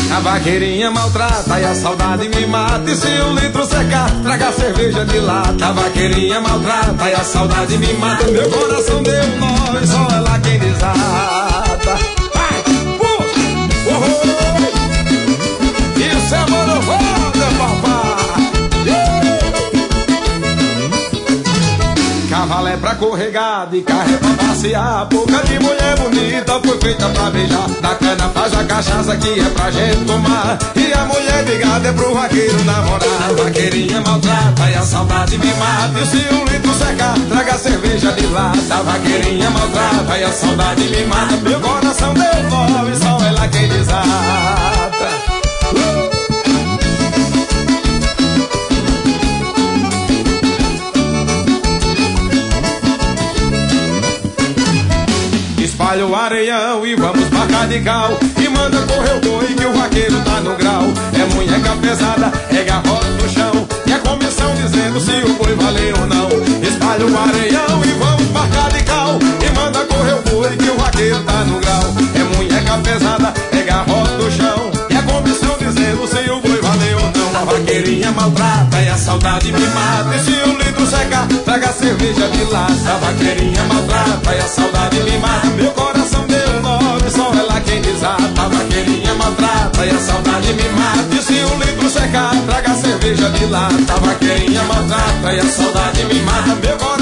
A vaqueirinha maltrata e a saudade me mata. E se o litro secar, traga cerveja de lata. A vaqueirinha maltrata e a saudade me mata. Meu coração deu nó e só ela quem desata. Vai, puxa, isso é mano foda, papai. Cavalo é pra corregada e carro é pra passear. Boca de mulher bonita foi feita pra beijar. Da cana faz a cachaça que é pra gente tomar. E a mulher de gado é pro vaqueiro namorar. A vaqueirinha maltrata e a saudade me mata. E se o litro secar, traga cerveja de lata. A vaqueirinha maltrata e a saudade me mata. Meu coração deu nó e só ela quem desata. Espalha o areião e vamos marcar de cal. E manda correr o boi que o vaqueiro tá no grau. É munheca pesada, é garrote no chão. E a comissão dizendo se o boi valeu ou não. Espalha o areião e vamos marcar de cal. E manda correr o boi que o vaqueiro tá no grau. É munheca pesada, é garrote no chão. E a comissão dizendo se o boi valeu ou não. A vaqueirinha maltrata e a saudade me mata. E se o litro secar, traga cerveja de lata. A vaqueirinha maltrata e a saudade me mata. Meu coração deu nó e só ela quem desata. A vaqueirinha maltrata e a saudade me mata. E se o litro secar, traga cerveja de lata. A vaqueirinha maltrata e a saudade me mata. Meu coração